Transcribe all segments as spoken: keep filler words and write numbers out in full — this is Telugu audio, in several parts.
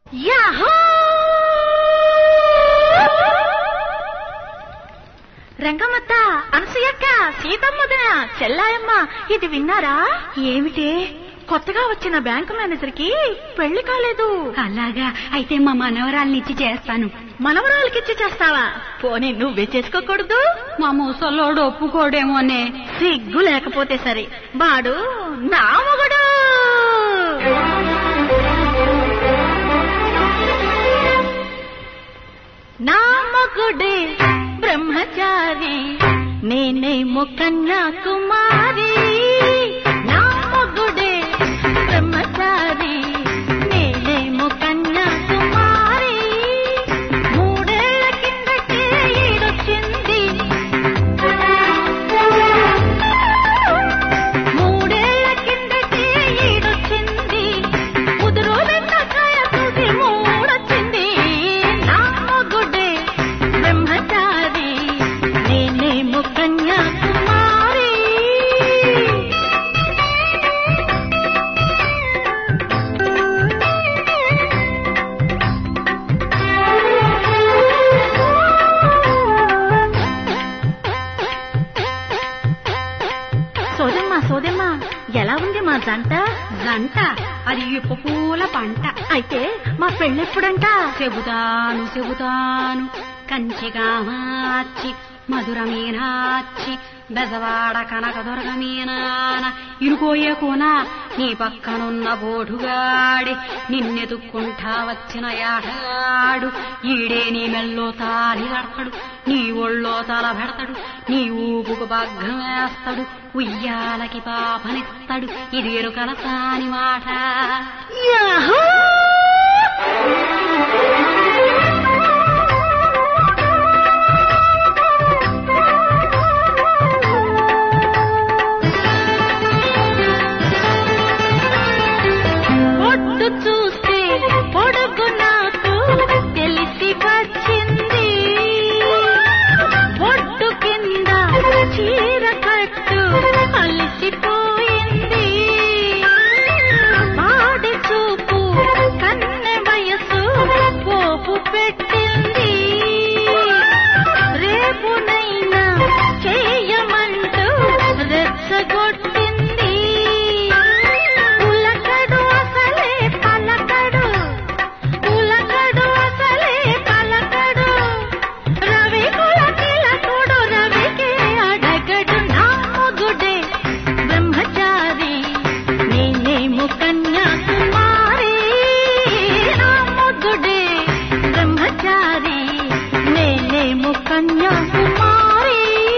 రంగమ్మత్త, అనసూయక్క, సీతమ్మదన, చెల్లాయమ్మ, ఇది విన్నారా? ఏమిటే, కొత్తగా వచ్చిన బ్యాంకు మేనేజర్ కి పెళ్లి కాలేదు. అలాగా? అయితే మా మనవరాలనిచ్చి చేస్తాను. మనవరాలకిచ్చి చేస్తావా? పోనీ నువ్వే చేసుకోకూడదు? మా ముసలోడు ఒప్పుకోడేమోనే. సిగ్గు లేకపోతే సరే, వాడు నా మొగుడు. నా మొగుడే బ్రహ్మచారి, నేనేమో కన్యాకుమారి. నా మొగుడే బ్రహ్మచారి, నేనేమో కన్యాకుమారి. మూడేళ్ల కిందటే ఈడొచ్చింది, మూడేళ్ల కిందటే ఈడొచ్చింది. ముదురు వెంటకాయ తుది మూడొచ్చింది. నా మొగుడే బ్రహ్మచారి, నేనేమో కన్యాకుమారి. సోదమ్మా సోదమ్మా, ఎలా ఉంది మా జంట? జంట అది ఇప్పు పూల పంట. అయితే మా పెళ్ళెప్పుడంట? చెబుతాను చెబుతాను. కంచిగా మార్చి మధుర మీనాచి, బెజవాడ కనక దొరగ మీనాన, ఇరుకోయే కోన నీ పక్కనున్న బోటుగాడి, నిన్నెతుక్కుంటా వచ్చిన యాటగాడు. ఈడే నీ మెల్లో తాలి కడతాడు, నీ ఒళ్ళో తల పెడతాడు, నీ ఊపుకు బగ్గం వేస్తాడు, ఉయ్యాలకి పాపనిస్తాడు. ఇది ఎరుకల సాని మాట. చూస్తే పొడుగు నాకు తెలిసి వచ్చింది, ఒడ్డు కింద చీర కట్టు అలిసిపోయింది. పాడి చూపు కన్నె వయసు పోపు పెట్టింది. రేపునైనా చేయమంటూ రెచ్చగొట్టింది. ఉలకడు అసలే పలకడు, ఉలకడు అసలే పలకడు. రవి కులకిలకుడు, రవికే అడగడు. నా మొగుడే బ్రహ్మచారి, నేనేమో కన్యాకుమారి. నా మొగుడే బ్రహ్మచారి, నేనేమో కన్యాకుమారి.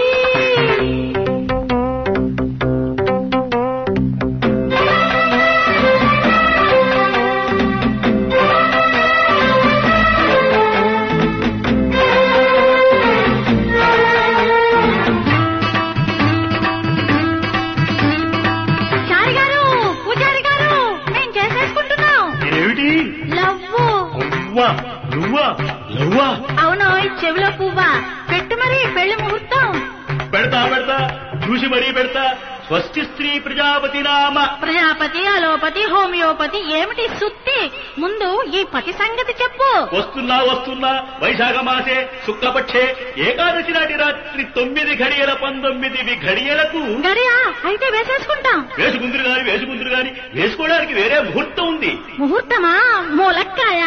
చారి గారు, పూజారి గారు, మేం చేసేసుకుంటున్నాం. ఏమిటి? లవ్వు. నువ్వా నువ్వా నువ్వా? అవును, చెవిలో పువ్వా. పెట్టు మరి పెళ్లి ముహూర్తం. పెడతా పెడతా చూసి మరీ పెడతా. స్వస్తి స్త్రీ ప్రజాపతి నామ. ప్రజాపతి, అలోపతి, హోమియోపతి ఏమిటి సుత్తి? ముందు ఈ పతి సంగతి చెప్పు. వస్తున్నా వస్తున్నా వైశాఖ మాసే శుక్లపక్షే ఏకాదశి నాటి రాత్రి తొమ్మిది ఘడియల పంతొమ్మిది ఘడియలకు. గడియా? అయితే వేసేసుకుంటాం. వేసుకుందరు గాని వేసుకుందరు గాని వేసుకోవడానికి వేరే ముహూర్తం ఉంది. ముహూర్తమా? మూలక్కాయ.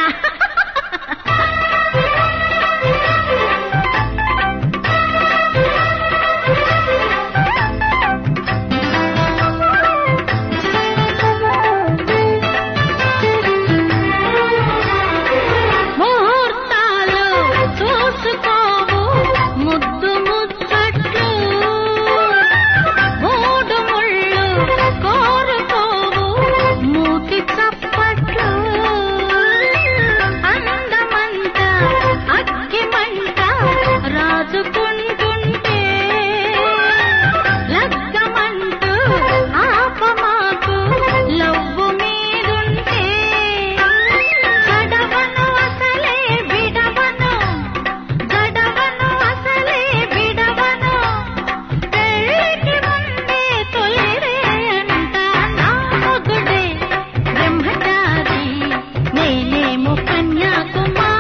ముహూర్తాలు చూసుకోవు ముద్దు ముచ్చట్లు, మూడు ముళ్ళు కోరుకోవు మూతి చప్పట్లు. కన్యాకుమారి